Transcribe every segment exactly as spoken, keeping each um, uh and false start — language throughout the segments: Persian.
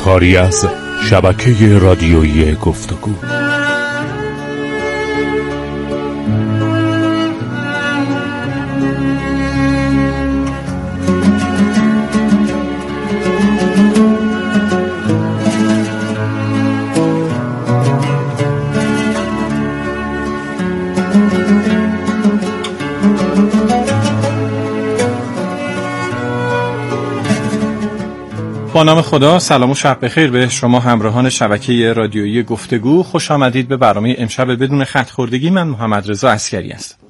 کاری از شبکه رادیویی گفتگو. با نام خدا، سلام و شب بخیر به شما همراهان شبکه رادیویی گفتگو. خوش آمدید به برنامه امشب بدون خط خوردگی. من محمد رضا عسکری هستم.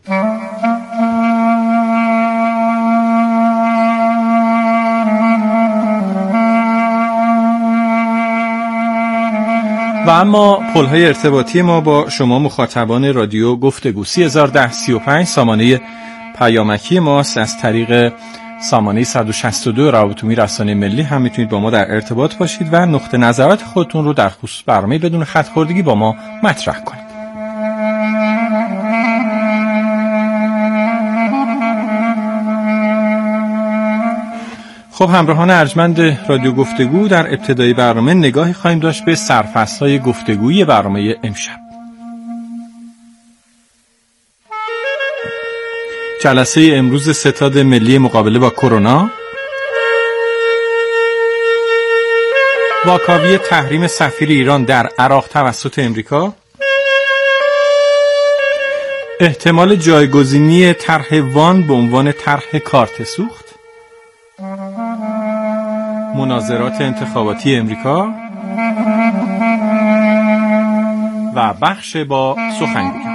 و اما پل‌های ارتباطی ما با شما مخاطبان رادیو گفتگو سه هزار و ده سی و پنج سامانه پیامکی ماست. از طریق سامانه صد و شصت و دو روابط عمومی رسانه ملی هم میتونید با ما در ارتباط باشید و نقطه نظرات خودتون رو در خصوص برنامه بدون خط خوردگی با ما مطرح کنید. خب همراهان ارجمند رادیو گفتگو، در ابتدای برنامه نگاهی خواهیم داشت به سرفصل‌های گفتگویی برنامه امشب. جلسه امروز ستاد ملی مقابله با کرونا، واکاوی تحریم سفیر ایران در عراق توسط امریکا، احتمال جایگزینی طرح وان به عنوان طرح کارت سوخت، مناظرات انتخاباتی امریکا و بخش با سخنگوی.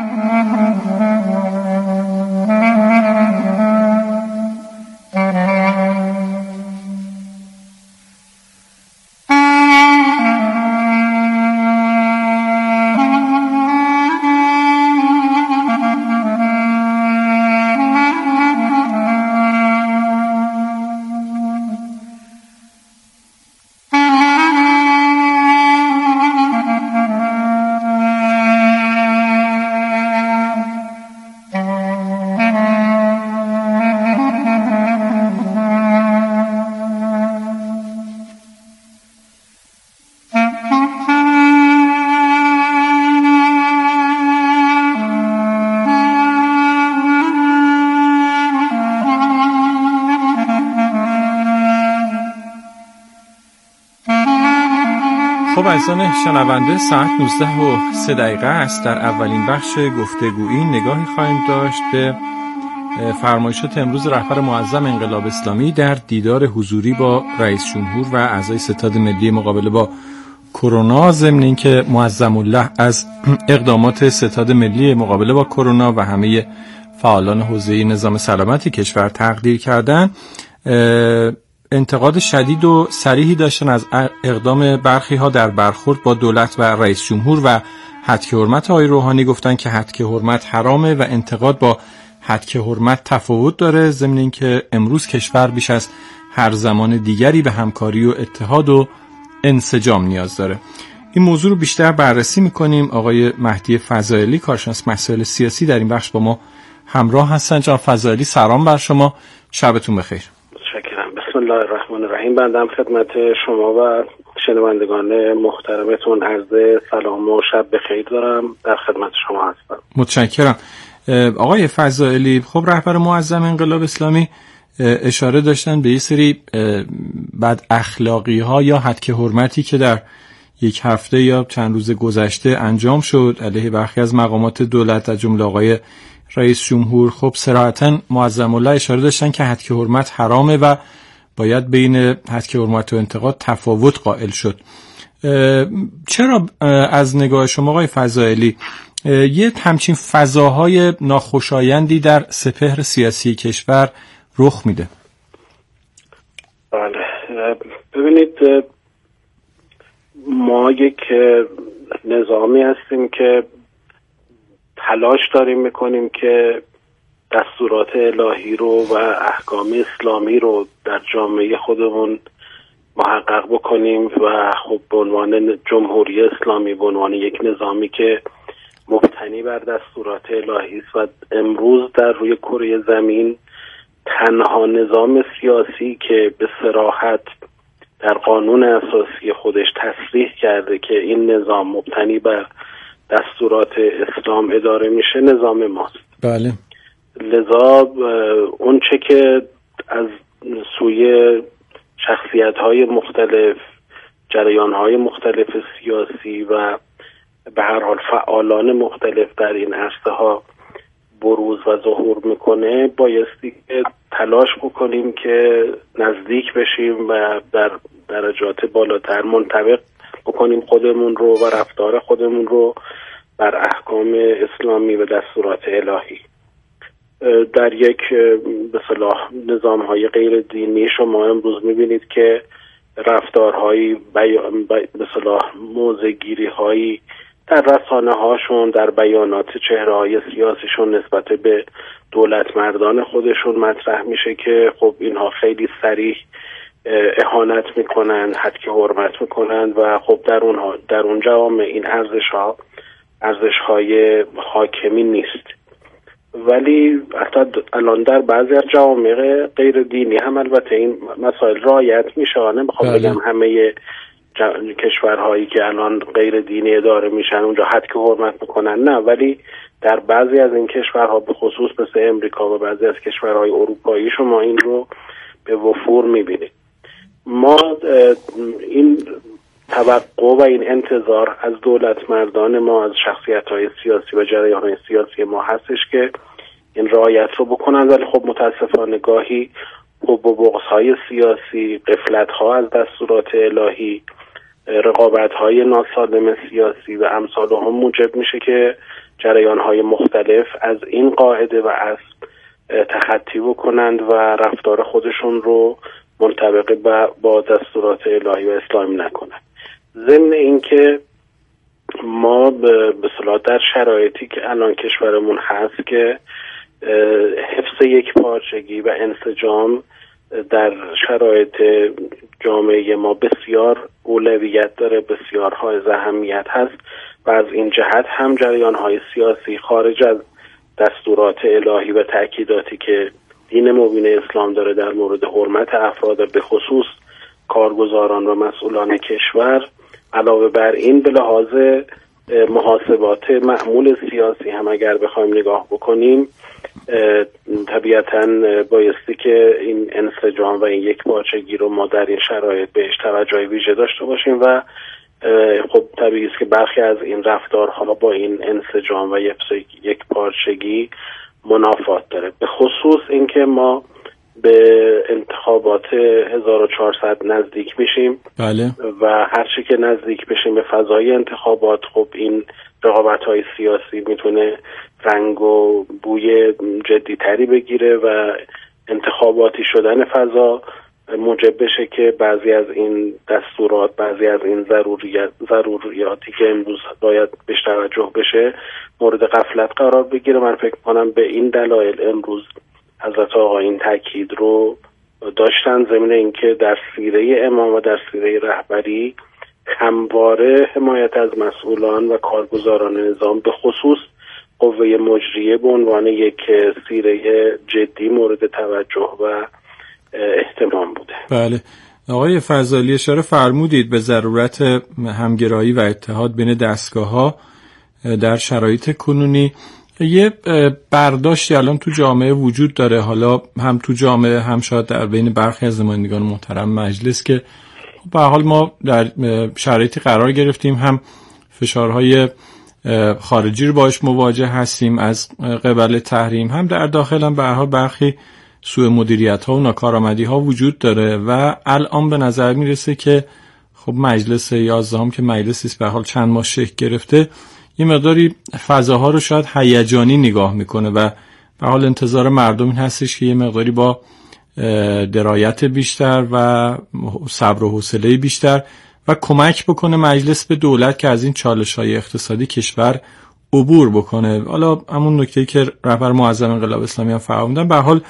خب عزیزان شنونده، ساعت نوزده و سه دقیقه است. در اولین بخش گفتگویی نگاهی خواهیم داشت به فرمایشات امروز رهبر معظم انقلاب اسلامی در دیدار حضوری با رئیس جمهور و اعضای ستاد ملی مقابله با کرونا، ضمن اینکه معظم الله از اقدامات ستاد ملی مقابله با کرونا و همه فعالان حوزه نظام سلامتی کشور تقدیر کردن. انتقاد شدید و صریحی داشتن از اقدام برخی ها در برخورد با دولت و رئیس جمهور و هتک حرمت آقای روحانی. گفتن که هتک حرمت حرامه و انتقاد با هتک حرمت تفاوت داره، ضمن اینکه امروز کشور بیش از هر زمان دیگری به همکاری و اتحاد و انسجام نیاز داره. این موضوع رو بیشتر بررسی میکنیم. آقای مهدی فضائلی، کارشناس مسائل سیاسی، در این بخش با ما همراه هستن. جناب فضائلی، سلام بر شما، شبتون بخیر. بسم الله الرحمن الرحیم. بنده خدمت شما و شنوندگان محترمتون عرض سلام و شب بخیر دارم. در خدمت شما هستم. متشکرم. آقای فضائلی، خب رهبر معظم انقلاب اسلامی اشاره داشتن به یه سری بد اخلاقی ها یا هتک حرمتی که در یک هفته یا چند روز گذشته انجام شد علیه برخی از مقامات دولت از جمله آقای رئیس جمهور. خب صراحتاً معظم الله اشاره داشتن که هتک حرمت حرامه و باید بین هتک حرمت و انتقاد تفاوت قائل شد. چرا از نگاه شما آقای فضائلی یه همچین فضاهای ناخوشایندی در سپهر سیاسی کشور رخ میده؟ بله، ببینید ما یک نظامی هستیم که تلاش داریم میکنیم که دستورات الهی رو و احکام اسلامی رو در جامعه خودمون محقق بکنیم و خب به عنوان جمهوری اسلامی، به عنوان یک نظامی که مبتنی بر دستورات الهی است و امروز در روی کره زمین تنها نظام سیاسی که به صراحت در قانون اساسی خودش تصریح کرده که این نظام مبتنی بر دستورات اسلام اداره میشه نظام ماست. بله. لذا اون چه که از سوی شخصیت‌های مختلف، جریان‌های مختلف سیاسی و به هر حال فعالان مختلف در این عرصه‌ها بروز و ظهور میکنه، بایستی که تلاش بکنیم که نزدیک بشیم و در درجات بالاتر منطبق بکنیم خودمون رو و رفتار خودمون رو بر احکام اسلامی و دستورات الهی. در یک به اصطلاح نظام‌های غیر دینی شما امروز می‌بینید که رفتارهایی به اصطلاح موضع‌گیری‌هایی در رسانه‌هاشون، در بیانات چهره‌های سیاسیشون نسبت به دولت مردان خودشون مطرح میشه که خب اینها خیلی صریح اهانت میکنن، حد که حرمت میکنن و خب در اونها در اون جوامع این ارزش‌ها ارزش‌های حاکمی نیست. ولی حتی الان در بعضی از جوامع غیر دینی هم البته این مسائل رعایت میشه. نمیخوام بگم همه کشورهایی که الان غیر دینی اداره میشن اونجا حد که حرمت میکنن، نه، ولی در بعضی از این کشورها به خصوص مثل امریکا و بعضی از کشورهای اروپایی شما این رو به وفور میبینید. ما این توقع و این انتظار از دولت مردان ما، از شخصیت‌های سیاسی و جریان‌های سیاسی ما هستش که این رعایت رو بکنن، ولی خب متاسفانه گاهی حب و بغض‌های سیاسی، غفلت‌ها از دستورات الهی، رقابت‌های ناسالم سیاسی و امثال هم موجب میشه که جریان‌های مختلف از این قاعده و اصل تخطی بکنند و رفتار خودشون رو منطبق با دستورات الهی و اسلامی نکنند. ضمن اینکه ما به اصطلاح در شرایطی که الان کشورمون هست که حفظ یک پارچگی و انسجام در شرایط جامعه ما بسیار اولویت داره، بسیار حائز اهمیت هست و از این جهت هم جریان‌های سیاسی خارج از دستورات الهی و تأکیداتی که دین مبین اسلام داره در مورد حرمت افراد به خصوص کارگزاران و مسئولان کشور، علاوه بر این به لحاظ محاسبات معمول سیاسی هم اگر بخوایم نگاه بکنیم، طبیعتاً بایستی که این انسجام و این یک پارچگی رو ما در این شرایط بهش توجه ویژه داشته باشیم و خب طبیعی است که برخی از این رفتارها با این انسجام و یک پارچگی منافات داره. به خصوص اینکه ما به انتخابات هزار و چهارصد نزدیک میشیم. بله. و هر چی که نزدیک بشیم به فضای انتخابات، خب این رقابت‌های سیاسی میتونه رنگ و بوی جدی‌تری بگیره و انتخاباتی شدن فضا موجب بشه که بعضی از این دستورات، بعضی از این ضروریات ضروریاتی که امروز باید بهش توجه بشه مورد غفلت قرار بگیره. من فکر کنم به این دلایل امروز حضرت آقا این تاکید رو داشتن، ضمن اینکه در سیره امام و در سیره رهبری همواره حمایت از مسئولان و کارگزاران نظام به خصوص قوه مجریه به عنوان یک سیره جدی مورد توجه و احتمام بوده. بله. آقای فضالی اشاره فرمودید به ضرورت همگرایی و اتحاد بین دستگاه‌ها در شرایط کنونی. یه برداشتی الان تو جامعه وجود داره، حالا هم تو جامعه هم شاید در بین برخی از نمایندگان محترم مجلس، که به هر حال ما در شرایطی قرار گرفتیم هم فشارهای خارجی رو باش مواجه هستیم از قبل تحریم، هم در داخل هم به هر حال برخی سوء مدیریت ها و ناکارآمدی ها وجود داره و الان به نظر میرسه که خب مجلس یازدهم که مجلسی است به هر حال چند ماه شکل گرفته، یه مقداری فضاها رو شاید هیجانی نگاه میکنه و به حال انتظار مردم این هستش که یه مقداری با درایت بیشتر و صبر و حوصله بیشتر و کمک بکنه مجلس به دولت که از این چالش‌های اقتصادی کشور عبور بکنه. حالا همون نکته‌ای که رهبر معظم انقلاب اسلامی هم فرمودن، به حال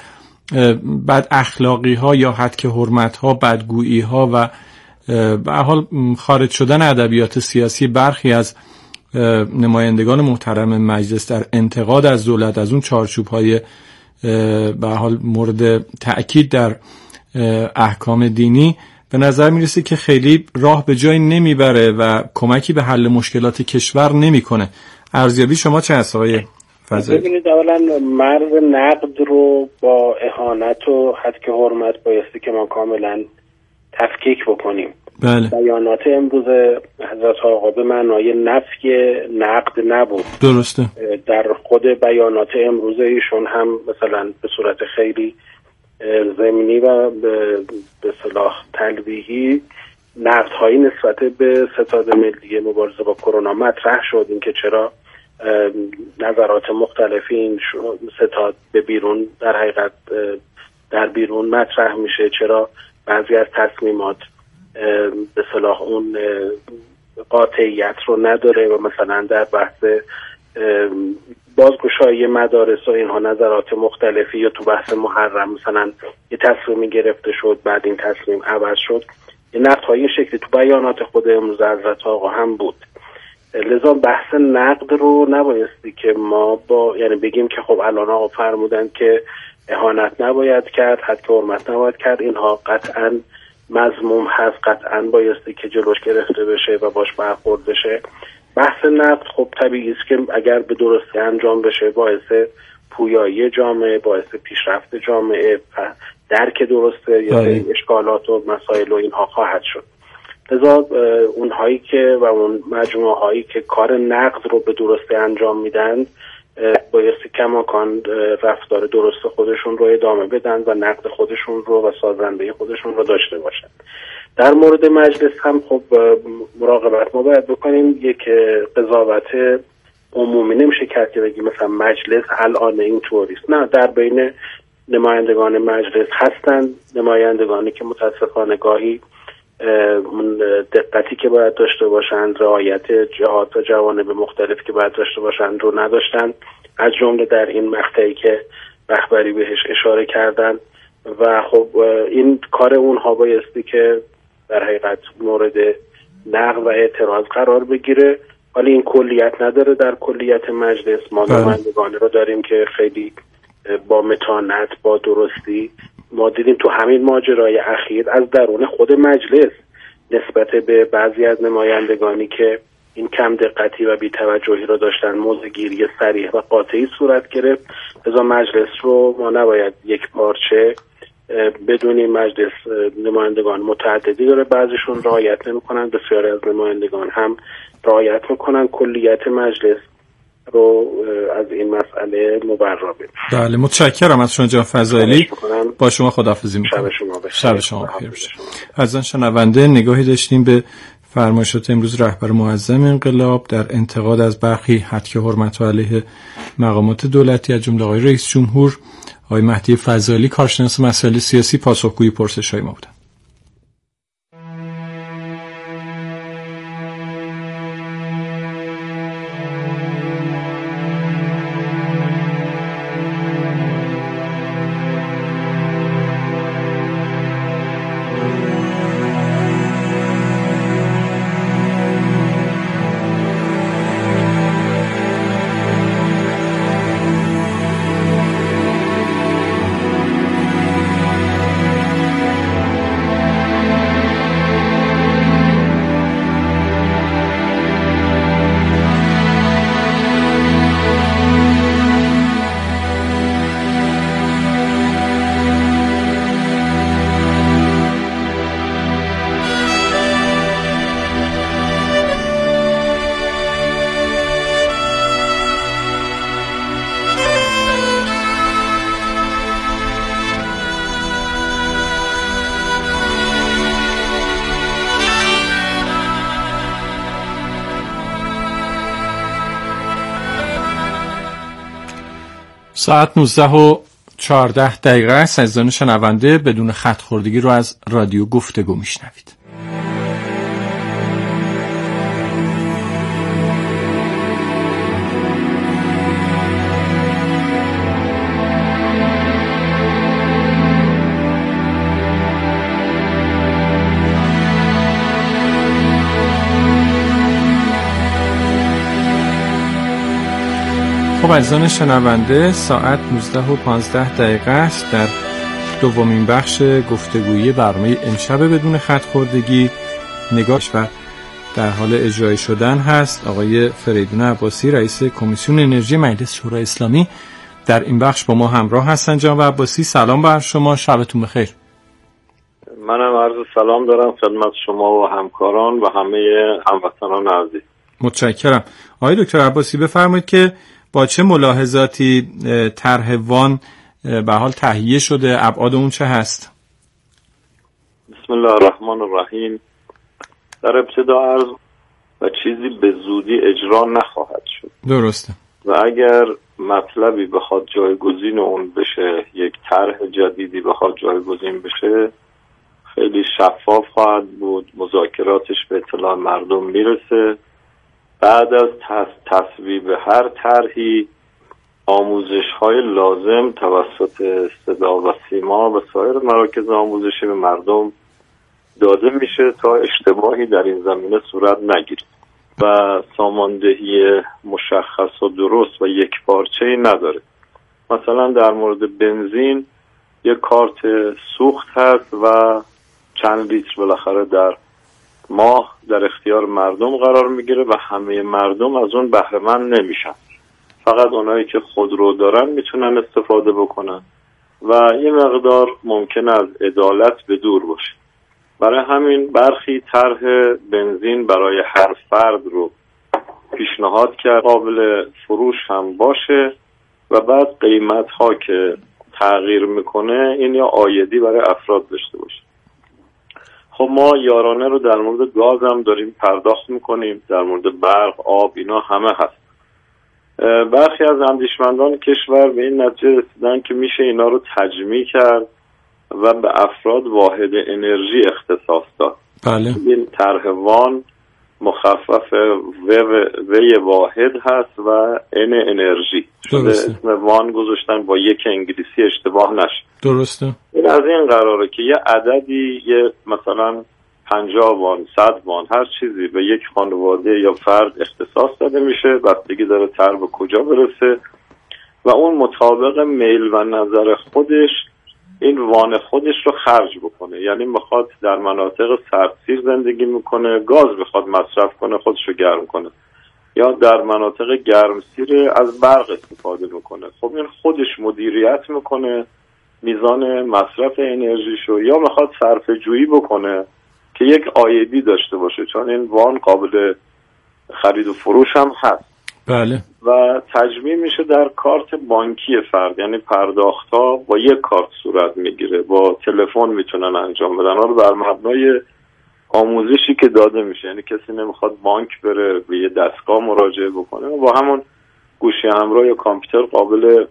بد اخلاقی ها یا هتک حرمت ها، بدگویی ها و به حال خارج شدن ادبیات سیاسی برخی از نمایندگان محترم مجلس در انتقاد از دولت از اون چارچوب های به حال مورد تأکید در احکام دینی به نظر میرسه که خیلی راه به جایی نمیبره و کمکی به حل مشکلات کشور نمیکنه. ارزیابی شما چه هست آقای فضایی؟ ببینید، اولا مرز نقد رو با اهانت و حد حرمت بایستی که ما کاملا تفکیک بکنیم. بله. بیانات امروز حضرت آقا به معنای نفی نقد نبود. درسته. در خود بیانات امروز ایشون هم مثلا به صورت خیلی ضمنی و به صلاح تلویحی نقدهایی نسبت به ستاد ملی مبارزه با کرونا مطرح شد، اینکه چرا نظرات مختلفی این ستاد به بیرون در حقیقت در بیرون مطرح میشه، چرا بعضی از تصمیمات به صلاح اون قاطعیت رو نداره و مثلا در بحث بازگشایی مدارس و اینها نظرات مختلفی، یا تو بحث محرم مثلا یه تصمیمی گرفته شد بعد این تصمیم عوض شد. یه نقدهای این شکلی تو بیانات خود امروز حضرت آقا هم بود. لذا بحث نقد رو نبایستی که ما با یعنی بگیم که خب الان آقا فرمودن که اهانت نباید کرد، حد حرمت نباید کرد، اینها قطعاً مذموم هست، قطعاً بایستی که جلوش گرفته بشه و باش برخورد بشه. بحث نقد خب طبیعی است که اگر به درستی انجام بشه باعث پویایی جامعه، باعث پیشرفت جامعه، درک درسته یا اشکالات و مسائل و اینها خواهد شد. لذا اونهایی که و اون مجموعه هایی که کار نقد رو به درستی انجام میدن بایستی کماکان رفتار درست خودشون رو ادامه بدن و نقد خودشون رو و سازنده خودشون رو داشته باشن. در مورد مجلس هم خب مراقبت ما باید بکنیم. یک قضاوت عمومی نمیشه کرد که بگیم مثلا مجلس الان اینطوریست. نه، در بین نمایندگان مجلس هستن نمایندگانی که متاسفانه گاهی اون دقتی که باید داشته باشند، رعایت جهات و جوانب مختلف که باید داشته باشند رو نداشتن، از جمله در این مقطعی که رهبری بهش اشاره کردن. و خب این کار اونها بایستی که در حقیقت مورد نقد و اعتراض قرار بگیره، ولی این کلیت نداره. در کلیت مجلس ما نمایندگانی رو داریم که خیلی با متانت، با درستی، ما دیدیم تو همین ماجرای اخیر از درون خود مجلس نسبت به بعضی از نمایندگانی که این کم دقتی و بی‌توجهی رو داشتن موضع‌گیری صریح و قاطعی صورت گرفت. لذا مجلس رو ما نباید یک پارچه بدونیم. مجلس نمایندگان متعددی داره، بعضیشون رعایت نمی‌کنن، بسیاری از نمایندگان هم رعایت می‌کنن. کلیت مجلس رو از این مسئله مبرا بدیم. بله، متشکرم از شما جناب فضائلی. با شما خداحافظی می‌کنم. شب شما بخیر. شب شما بخیر باشه. از آن شنونده نگاهی داشتیم به فرمایشات امروز رهبر معظم انقلاب در انتقاد از برخی هتک حرمت علیه مقامات دولتی، از جمله آقای رئیس جمهور. آقای مهدی فضائلی، کارشناس مسائل سیاسی، پاسخگوی پرسش‌های ما بودند. ساعت نوزده و چهارده دقیقه است. عزیزان شنونده، بدون خط خوردگی رو از رادیو گفتگو میشنوید. خب عزیزان شنونده، ساعت نوزده و پانزده دقیقه است. در دومین بخش گفتگویی برنامه امشب بدون خط خوردگی نگاهش و در حال اجرای شدن هست. آقای فریدون عباسی رئیس کمیسیون انرژی مجلس شورای اسلامی در این بخش با ما همراه هستن. جناب عباسی سلام بر شما، شبتون بخیر. منم عرض سلام دارم خدمت شما و همکاران و همه هموطنان عزیز. متشکرم. آقای دکتر عباسی بفرمایید که با چه ملاحظاتی طرح وان به حال تهیه شده، ابعاد اون چه هست؟ بسم الله الرحمن الرحیم. در ابتدا عرض و چیزی به زودی اجرا نخواهد شد. درسته. و اگر مطلبی بخواد جایگزین اون بشه، یک طرح جدیدی بخواد جایگزین بشه، خیلی شفاف خواهد بود، مذاکراتش به اطلاع مردم میرسه. بعد از تصویب هر طرحی آموزش های لازم توسط صدا و سیما و سایر مراکز آموزشی به مردم داده میشه تا اشتباهی در این زمینه صورت نگیره و ساماندهی مشخص و درست و یک پارچه‌ای نداره. مثلا در مورد بنزین یک کارت سوخت هست و چند لیتر بالاخره در ماه در اختیار مردم قرار میگیره و همه مردم از اون بهره مند نمیشن، فقط اونایی که خودرو دارن میتونن استفاده بکنن و یه مقدار ممکنه از عدالت به دور باشه. برای همین برخی طرح بنزین برای هر فرد رو پیشنهاد کرد قابل فروش هم باشه و بعد قیمت ها که تغییر میکنه این یا عایدی برای افراد داشته باشه. خب ما یارانه رو در مورد گاز هم داریم پرداخت میکنیم، در مورد برق، آب، اینا همه هست. برخی از اندیشمندان کشور به این نتیجه رسیدن که میشه اینا رو تجمیع کرد و به افراد واحد انرژی اختصاص داد. بله. این طرح وان مخفف و وی واحد هست و ان انرژی شده. اسم وان گذاشتن با یک انگلیسی اشتباه نشه. درسته. این از این قراره که یه عددی، یه مثلا پنجاه وان، صد وان، هر چیزی به یک خانواده یا فرد اختصاص داده میشه، بستگی داره طرح به کجا برسه و اون مطابق میل و نظر خودش این وان خودش رو خرج بکنه. یعنی میخواد در مناطق سردسیر زندگی میکنه، گاز میخواد مصرف کنه، خودش رو گرم کنه، یا در مناطق گرمسیر از برق استفاده میکنه. خب این خودش مدیریت میکنه میزان مصرف انرژیشو، یا میخواد صرفه جویی بکنه که یک عایدی داشته باشه، چون این وان قابل خرید و فروش هم هست. بله. و تجمیع میشه در کارت بانکی فرد، یعنی پرداخت ها با یک کارت صورت میگیره، با تلفن میتونن انجام بدن. حالا بر مبنای آموزشی که داده میشه، یعنی کسی نمیخواد بانک بره به یه دستگاه مراجعه بکنه، با همون گوشی همراه یا کامپیوتر قابل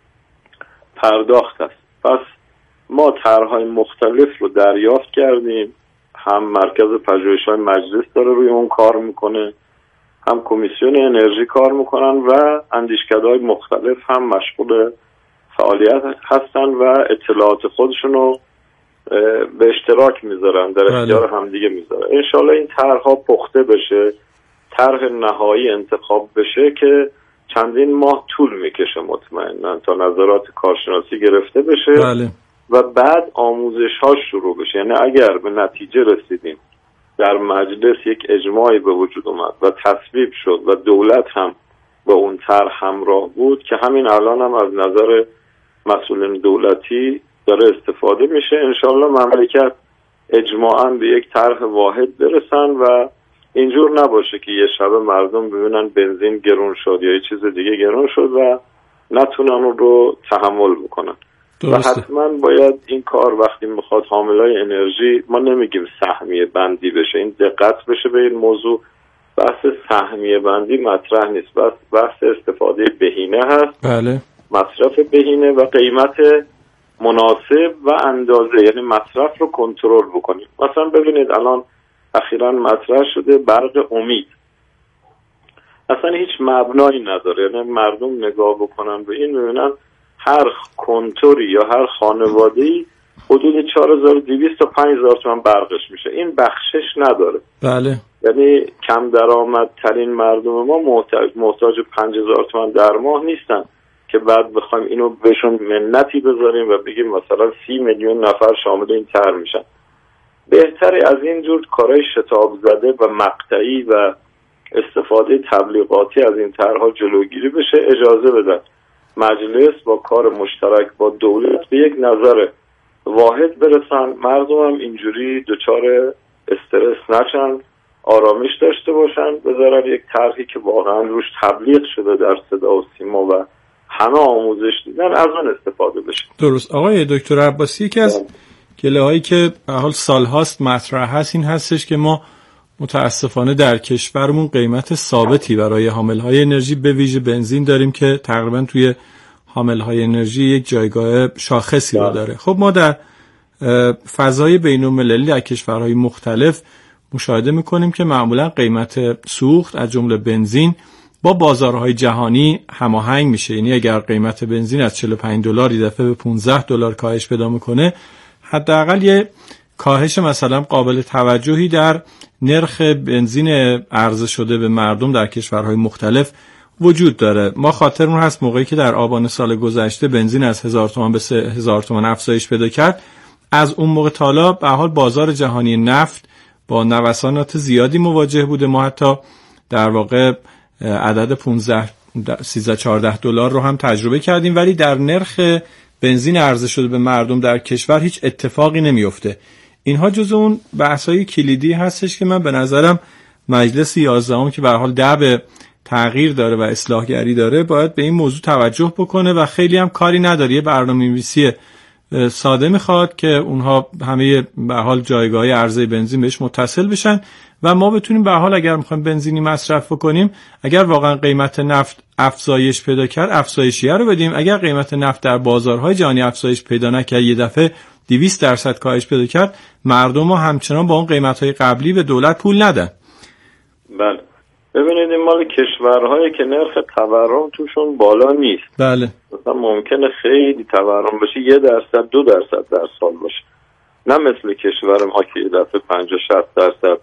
پرداخت است. پس ما طرح‌های مختلف رو دریافت کردیم، هم مرکز پژوهش‌های مجلس داره روی اون کار میکنه، هم کمیسیون انرژی کار میکنن و اندیشکده‌های مختلف هم مشغول فعالیت هستن و اطلاعات خودشون رو به اشتراک میذارن، در اختیار هم دیگه میذارن. انشالله این طرح‌ها پخته بشه، طرح نهایی انتخاب بشه که چندین ماه طول میکشه مطمئنا تا نظرات کارشناسی گرفته بشه. بله. و بعد آموزش ها شروع بشه. یعنی اگر به نتیجه رسیدیم، در مجلس یک اجماعی به وجود اومد و تصویب شد و دولت هم با اون طرح همراه بود، که همین الان هم از نظر مسئولین دولتی داره استفاده میشه، انشالله مملکت اجماعاً به یک طرح واحد برسن و اینجور نباشه که یه شب مردم ببینن بنزین گرون شد یا یه چیز دیگه گرون شد و نتونن اون رو تحمل بکنن. درسته. و حتما باید این کار وقتی میخواد حاملای انرژی، ما نمیگیم سهمیه بندی بشه، این دقت بشه به این موضوع. بحث سهمیه بندی مطرح نیست، بس بحث استفاده بهینه هست. بله. مصرف بهینه و قیمت مناسب و اندازه، یعنی مصرف رو کنترل بکنیم. مثلا ببینید الان اخیراً مطرح شده برق امید، اصلا هیچ مبنایی نداره. یعنی مردم نگاه بکنن به این ببینن هر کنتوری یا هر خانواده‌ای حدود چهار هزار و دویست تا پنج هزار تومان برقش میشه. این بخشش نداره. بله. یعنی کم درآمد ترین مردم ما محتاج محتاج پنج هزار تومان در ماه نیستن. که بعد بخوایم اینو بهشون منتی بذاریم و بگیم مثلا سی میلیون نفر شامل این طرح میشن. بهتره از این جور کارهای شتاب زده و مقطعی و استفاده تبلیغاتی از این طرح‌ها جلوگیری بشه. اجازه بدن مجلس با کار مشترک با دولت به یک نظر واحد برسن، مردم هم اینجوری دچار استرس نشن، آرامش داشته باشن، بذارن یک طرحی که واقعا روش تبلیغ شده در صدا و سیما و همه آموزش دیدن از اون استفاده بشه. درست. آقای دکتر عباسی، یکی از گله هایی که به حال سالهاست مطرح هست این هستش که ما متاسفانه در کشورمون قیمت ثابتی برای حاملهای انرژی به ویژه بنزین داریم که تقریبا توی حاملهای انرژی یک جایگاه شاخصی رو داره. خب ما در فضای بین‌المللی در کشورهای مختلف مشاهده میکنیم که معمولا قیمت سوخت از جمله بنزین با بازارهای جهانی هماهنگ میشه. یعنی اگر قیمت بنزین از چهل و پنج دلار یه دفعه به پانزده دلار کاهش پیدا میکنه، حداقل یه کاهش مثلا قابل توجهی در نرخ بنزین عرضه شده به مردم در کشورهای مختلف وجود داره. ما خاطرمون هست موقعی که در آبان سال گذشته بنزین از هزار تومان به سه هزار تومان افزایش پیدا کرد، از اون موقع تا حالا به حال بازار جهانی نفت با نوسانات زیادی مواجه بوده. ما حتی در واقع عدد پانزده سیزده چهارده دلار رو هم تجربه کردیم، ولی در نرخ بنزین عرضه شده به مردم در کشور هیچ اتفاقی نمیفته. اینها جزو اون بحث‌های کلیدی هستش که من به نظرم مجلس یازدهم که به هر حال دأب تغییر داره و اصلاحگری داره باید به این موضوع توجه بکنه و خیلی هم کاری نداره. یه برنامه‌نویسی ساده میخواد که اونها همه به هر حال جایگاه عرضه بنزین بهش متصل بشن و ما بتونیم به هر حال اگر میخوایم بنزینی مصرف بکنیم، اگر واقعا قیمت نفت افزایش پیدا کرد افزایشیه رو بدیم، اگر قیمت نفت در بازارهای جهانی افزایش پیدا نکرد یه دفعه دویست درصد کاهش پیدا کرد، مردم ها همچنان با اون قیمت‌های قبلی به دولت پول ندن. بله. ببینید این مال کشورهایی که نرخ تورم توشون بالا نیست. بله. مثلا ممکنه خیلی تورم بشه یه درصد دو درصد در سال باشه، نه مثل کشور ما که یه دفعه پنجاه شصت درصد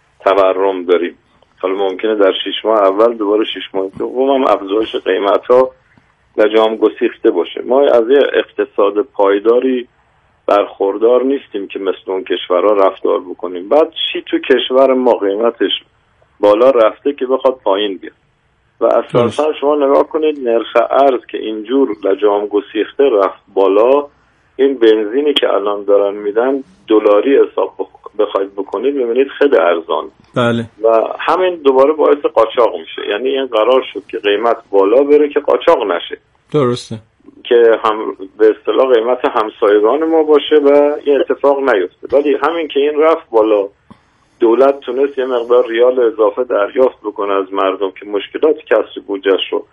تورم داریم. حالا ممکنه در شش ماه اول دوباره شش ماه دوم هم افزایش قیمت‌ها لجام گسیخته باشه. ما از یه اقتصاد پایداری برخوردار نیستیم که مثل اون کشورها رفتار بکنیم. بعد چی تو کشور ما قیمتش بالا رفته که بخواد پایین بیاد؟ و اساسا شما نگاه کنید نرخ ارز که اینجور لجام گسیخته رفت بالا، این بنزینی که الان دارن میدن دلاری حساب بخواید بکنید ببینید خیلی ارزان. بله. و همین دوباره باعث قاچاق میشه. یعنی این قرار شد که قیمت بالا بره که قاچاق نشه. درسته. که هم به اصطلاح قیمت همسایگان ما باشه و این اتفاق نیفته. ولی همین که این رفت بالا، دولت تونست یه مقدار ریال اضافه دریافت بکنه از مردم که مشکلات کسری بودجه‌اش رو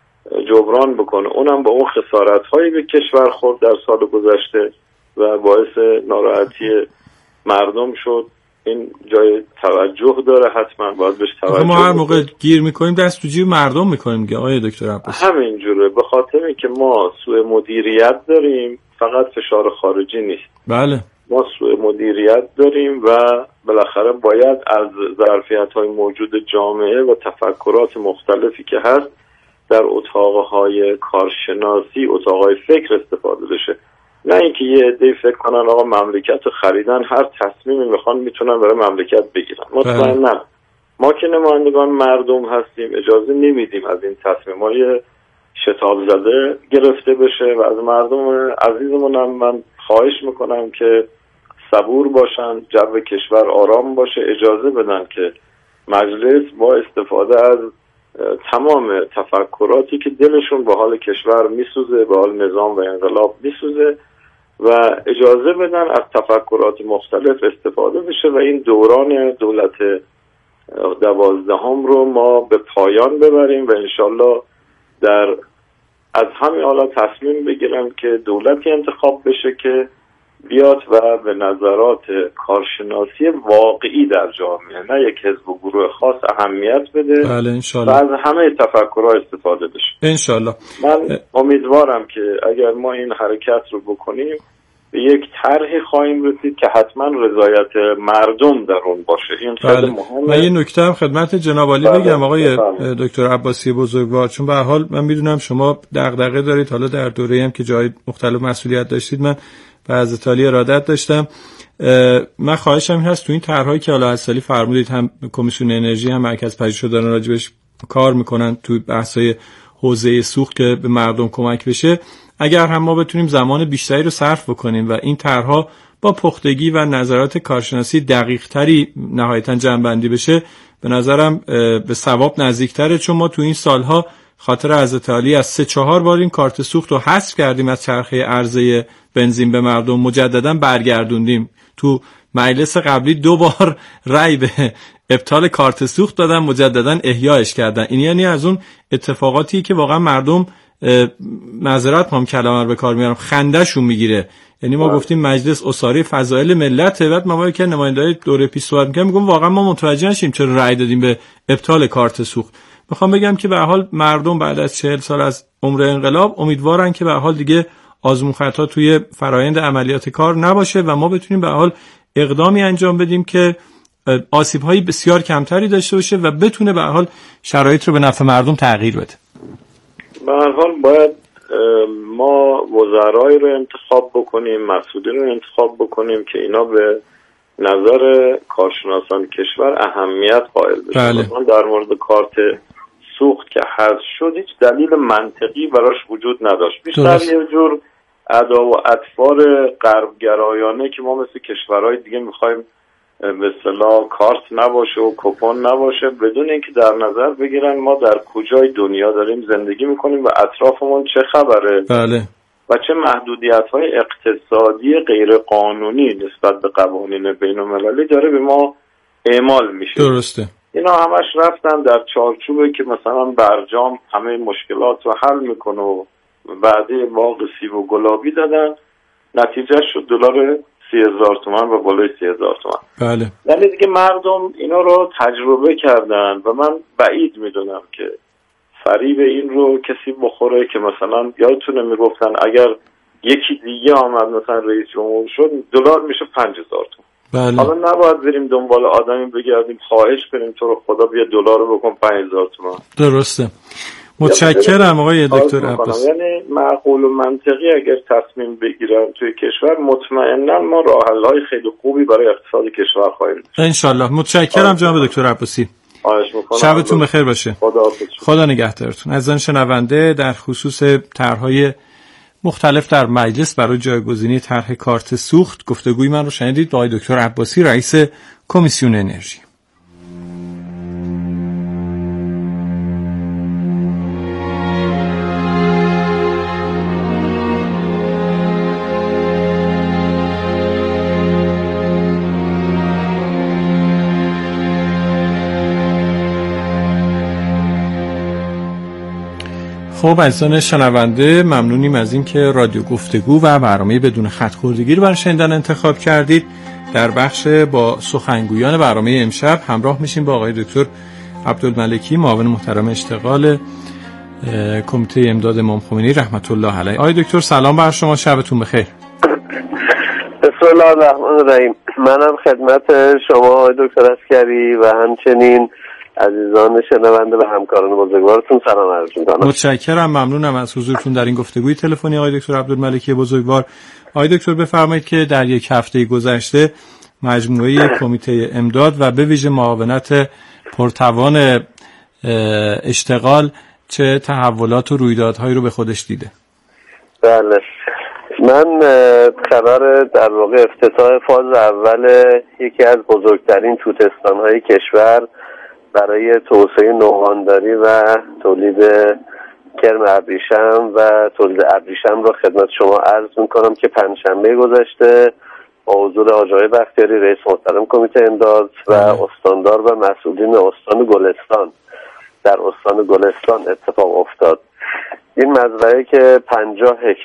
جبران بکنه، اونم با اون خسارت هایی به کشور خورد در سال گذشته و باعث ناراحتی مردم شد. این جای توجه داره، حتما باید بهش توجه. ما هر موقع گیر میکنیم دست تو جیب مردم میکنیم دیگه آقای دکتر عباسی. همینجوره، به خاطر اینکه ما سوء مدیریت داریم، فقط فشار خارجی نیست. بله. ما سوء مدیریت داریم و بالاخره باید از ظرفیت‌های موجود جامعه و تفکرات مختلفی که هست در اتاقهای کارشناسی، اتاقهای فکر استفاده بشه. نه اینکه یه عده‌ای فکر کنن آقا مملکت رو خریدن، هر تصمیمی میخوان میتونن برای مملکت بگیرن. مطمئنا ما که نمایندگان مردم هستیم اجازه نمیدیم از این تصمیم‌های شتاب زده گرفته بشه و از مردم عزیزمونم من خواهش میکنم که صبور باشن، جو کشور آرام باشه، اجازه بدن که مجلس با استفاده از تمام تفکراتی که دلشون به حال کشور میسوزه، به حال نظام و انقلاب میسوزه و اجازه بدن از تفکرات مختلف استفاده بشه و این دوران دولت دوازدهم رو ما به پایان ببریم و انشالله در از همین حالا تصمیم بگیرم که دولتی انتخاب بشه که بیاد و به نظرات کارشناسی واقعی در جامعه، نه یک حزب و گروه خاص اهمیت بده. بله انشالله. و از همه تفکرها استفاده بشه انشالله. من امیدوارم که اگر ما این حرکت رو بکنیم به یک طرحی خواهیم رسید که حتما رضایت مردم در اون باشه. این خیلی بله. مهمه. من یه نکته هم خدمت جناب عالی بله. بگم آقای بله. دکتر عباسی بزرگوار، چون به هر حال من میدونم شما دغدغه دارید، حالا در دوره‌ای هم که جای مختلف مسئولیت داشتید من به حضرت عالی ارادت داشتم. من خواهشم این هست تو این طرحایی که حالا حضرت عالی فرمودید، هم کمیسیون انرژی هم مرکز پژوهشگران راجبش کار میکنن تو بحث‌های حوزه سوخت که به مردم کمک بشه، اگر هم ما بتونیم زمان بیشتری رو صرف بکنیم و این طرح‌ها با پختگی و نظرات کارشناسی دقیق‌تری نهایتاً جمع‌بندی بشه، به نظرم به صواب نزدیک‌تره. چون ما تو این سالها خاطر حضرت عالی از سه چهار بار این کارت سوخت رو حذف کردیم از چرخه عرضه بنزین به مردم، مجدداً برگردوندیم. تو مجلس قبلی دو بار رأی به ابطال کارت سوخت دادن، مجدداً احیاش کردن. این یعنی از اون اتفاقاتی که واقعا مردم معذرت هم کلمه رو به کار میارم خندهشون میگیره. یعنی ما گفتیم مجلس اساری فضائل ملت، بعد ما که نماینده‌های دوره پیش صحبت می‌کردیم میگم واقعا ما متوجه نشیم چرا رأی دادیم به ابطال کارت سوخت. میخوام بگم که به هر حال مردم بعد از چهل سال از عمر انقلاب امیدوارن که به هر حال دیگه آزمون خطا توی فرایند عملیات کار نباشه و ما بتونیم به هر حال اقدامی انجام بدیم که آسیب‌های بسیار کمتری داشته باشه و بتونه به هر حال شرایط رو به نفع مردم تغییر بده. به هر حال باید ما وزرای رو انتخاب بکنیم، مسئولین رو انتخاب بکنیم که اینا به نظر کارشناسان کشور اهمیت قائل بشن. مثلا در مورد کارت سوخت که حذف شد هیچ دلیل منطقی براش وجود نداشت، بیشتر یه جور ادا و اطوار غربگرایانه که ما مثل کشورهای دیگه میخوایم به اصطلاح کارت نباشه و کوپن نباشه، بدون اینکه در نظر بگیرن ما در کجای دنیا داریم زندگی میکنیم و اطرافمون چه خبره. بله. و چه محدودیت‌های اقتصادی غیر قانونی نسبت به قوانین بین‌المللی داره به ما اعمال میشه. درسته. اینا همش رفتن در چارچوبه که مثلا برجام همه مشکلات رو حل میکنه و بعدی باغ سیب و گلابی دادن، نتیجه شد دلار سی هزار تومان و بالای سی هزار تومان. بله. یعنی دیگه مردم اینا رو تجربه کردن و من بعید میدونم که فریب این رو کسی بخوره که مثلا یادتونه میگفتن اگر یکی دیگه آمد مثلا رئیس جمهور شد دلار میشه پنج هزار تومان. بله. حالا نباید بریم دنبال آدمی بگردیم خواهش کنیم تو رو خدا بیا دلار رو بکن پنج هزار تومان. درسته. متشکرم آقای دکتر عباسی. یعنی معقول و منطقی اگر تصمیم بگیرن توی کشور مطمئنا ما راه حل‌های خیلی خوبی برای اقتصاد کشور خواهیم داشت. ان شاء الله. متشکرم جناب دکتر عباسی. شبتون بخیر باشه. خدا خدا نگهدارتون. عزیزان شنونده، در خصوص طرح‌های مختلف در مجلس برای جایگزینی طرح کارت سوخت گفتگوی من رو شنیدید با آقای دکتر عباسی، رئیس کمیسیون انرژی. خب عزیزان شنونده، ممنونیم از این که رادیو گفتگو و برنامه بدون خط خوردگی رو برای شنیدن انتخاب کردید. در بخش با سخنگویان برنامه امشب همراه میشیم با آقای دکتر عبدالملکی، معاون محترم اشتغال کمیته امداد امام خمینی رحمت الله علیه. آقای دکتر سلام بر شما، شبتون بخیر. بسم الله الرحمن الرحیم. منم خدمت شما آقای دکتر عسکری و همچنین عزیزان شنونده و همکاران بزرگوارتون سلام عرض می‌کنم. متشکرم، ممنونم از حضورتون در این گفتگوی تلفنی آقای دکتر عبدالملکی بزرگوار. آقای دکتر بفرمایید که در یک هفته گذشته مجموعه کمیته امداد و به ویژه معاونت پرتوان اشتغال چه تحولات و رویدادهایی رو به خودش دیده؟ بله، من خبر در واقع افتتاح فاز اول یکی از بزرگترین توتستان‌های کشور برای توسعه نوآنداری و تولید کرم ابریشم و تولید ابریشم را خدمت شما عرض می‌کنم که پنجشنبه گذشته با حضور آقای جای بختیاری رئیس محترم کمیته امداد و استاندار و مسئولین استان گلستان در استان گلستان اتفاق افتاد. این مزرعه که پنجاه